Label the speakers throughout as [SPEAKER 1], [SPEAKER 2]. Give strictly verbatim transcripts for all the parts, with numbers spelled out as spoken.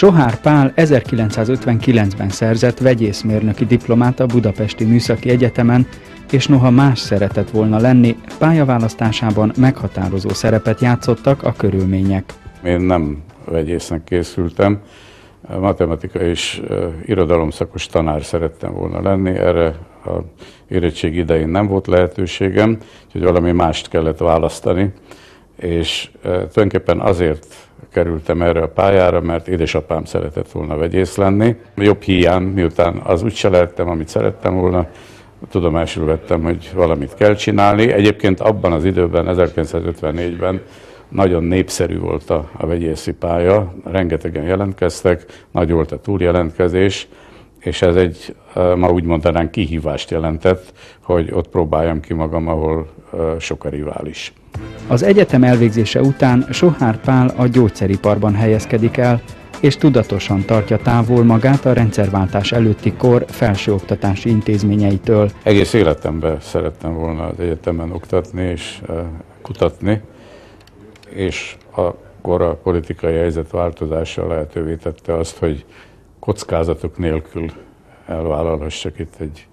[SPEAKER 1] Sohár Pál ezerkilencszázötvenkilencben szerzett vegyészmérnöki diplomát a Budapesti Műszaki Egyetemen, és noha más szeretett volna lenni, pályaválasztásában meghatározó szerepet játszottak a körülmények.
[SPEAKER 2] Én nem vegyésznek készültem, matematika és irodalomszakos tanár szerettem volna lenni, erre a érettség idején nem volt lehetőségem, úgyhogy valami mást kellett választani, és tulajdonképpen azért kerültem erre a pályára, mert édesapám szeretett volna vegyész lenni. Jobb hiány, miután az úgyse lehettem, amit szerettem volna, tudomásul vettem, hogy valamit kell csinálni. Egyébként abban az időben, ezerkilencszázötvennégyben nagyon népszerű volt a, a vegyészi pálya, rengetegen jelentkeztek, nagy volt a túljelentkezés, és ez egy, ma úgy mondanánk, kihívást jelentett, hogy ott próbáljam ki magam, ahol sok a rivális.
[SPEAKER 1] Az egyetem elvégzése után Sohár Pál a gyógyszeriparban helyezkedik el, és tudatosan tartja távol magát a rendszerváltás előtti kor felsőoktatási intézményeitől.
[SPEAKER 2] Egész életemben szerettem volna az egyetemen oktatni és kutatni, és akkor a politikai helyzet változása lehetővé tette azt, hogy kockázatok nélkül elvállalhassak itt egy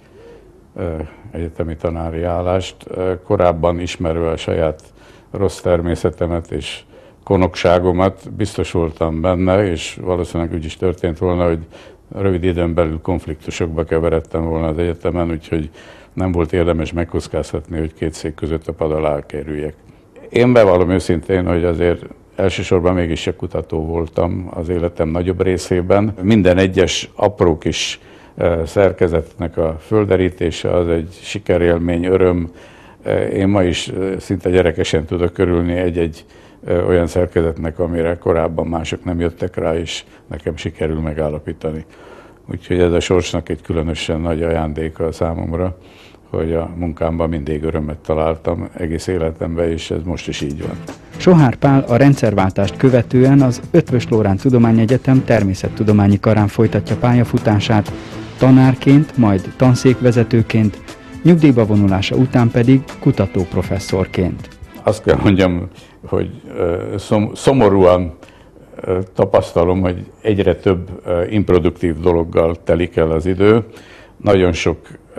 [SPEAKER 2] egyetemi tanári állást. Korábban ismerve a saját rossz természetemet és konokságomat, biztos voltam benne, és valószínűleg úgy is történt volna, hogy rövid időn belül konfliktusokba keveredtem volna az egyetemen, úgyhogy nem volt érdemes megkockáztatni, hogy két szék között a pad alá kerüljek. Én bevallom őszintén, hogy azért elsősorban mégis egy kutató voltam az életem nagyobb részében. Minden egyes apró kis szerkezetnek a földerítése az egy sikerélmény, öröm. Én ma is szinte gyerekesen tudok örülni egy-egy olyan szerkezetnek, amire korábban mások nem jöttek rá, és nekem sikerül megállapítani. Úgyhogy ez a sorsnak egy különösen nagy ajándéka a számomra, hogy a munkámban mindig örömet találtam egész életemben, és ez most is így van.
[SPEAKER 1] Sohár Pál a rendszerváltást követően az Eötvös Loránd Tudományegyetem természettudományi karán folytatja pályafutását, tanárként, majd tanszékvezetőként, nyugdíjba vonulása után pedig kutatóprofesszorként.
[SPEAKER 2] Azt kell mondjam, hogy szomorúan tapasztalom, hogy egyre több improduktív dologgal telik el az idő. Nagyon sok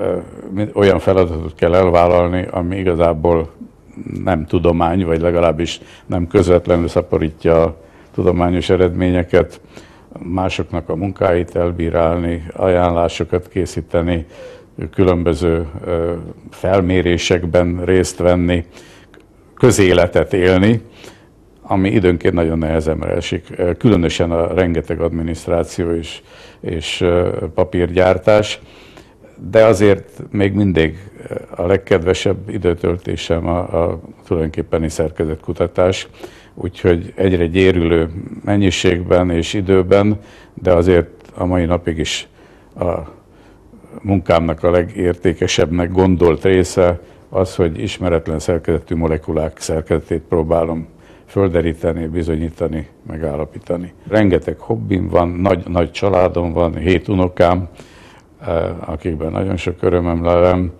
[SPEAKER 2] olyan feladatot kell elvállalni, ami igazából nem tudomány, vagy legalábbis nem közvetlenül szaporítja a tudományos eredményeket, másoknak a munkáit elbírálni, ajánlásokat készíteni, különböző felmérésekben részt venni, közéletet élni, ami időnként nagyon nehezemre esik, különösen a rengeteg adminisztráció és, és papírgyártás, de azért még mindig a legkedvesebb időtöltésem a, a tulajdonképpeni szerkezetkutatás, úgyhogy egyre gyérülő mennyiségben és időben, de azért a mai napig is a munkámnak a legértékesebbnek gondolt része az, hogy ismeretlen szerkezetű molekulák szerkezetét próbálom földeríteni, bizonyítani, megállapítani. Rengeteg hobbim van, nagy, nagy családom van, hét unokám, akikben nagyon sok örömöm lelem,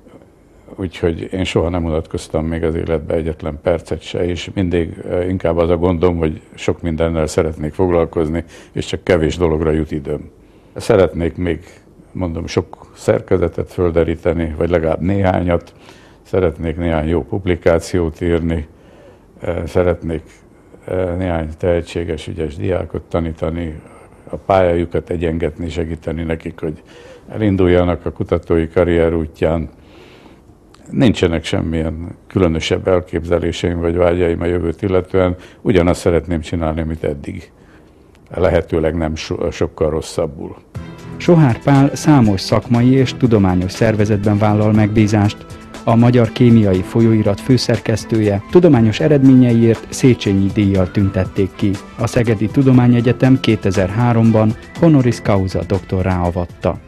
[SPEAKER 2] úgyhogy én soha nem unatkoztam még az életbe egyetlen percet se, és mindig inkább az a gondom, hogy sok mindennel szeretnék foglalkozni, és csak kevés dologra jut időm. Szeretnék még, mondom, sok szerkezetet földeríteni, vagy legalább néhányat, szeretnék néhány jó publikációt írni, szeretnék néhány tehetséges, ügyes diákot tanítani, a pályájukat egyengetni, segíteni nekik, hogy elinduljanak a kutatói karrier útján. Nincsenek semmilyen különösebb elképzeléseim vagy vágyaim a jövőt illetően, ugyanazt szeretném csinálni, amit eddig. Lehetőleg nem so- sokkal rosszabbul.
[SPEAKER 1] Sohár Pál számos szakmai és tudományos szervezetben vállal megbízást. A Magyar Kémiai Folyóirat főszerkesztője, tudományos eredményeiért Széchenyi díjjal tüntették ki. A Szegedi Tudományegyetem kétezer-háromban honoris causa doktorrá avatta.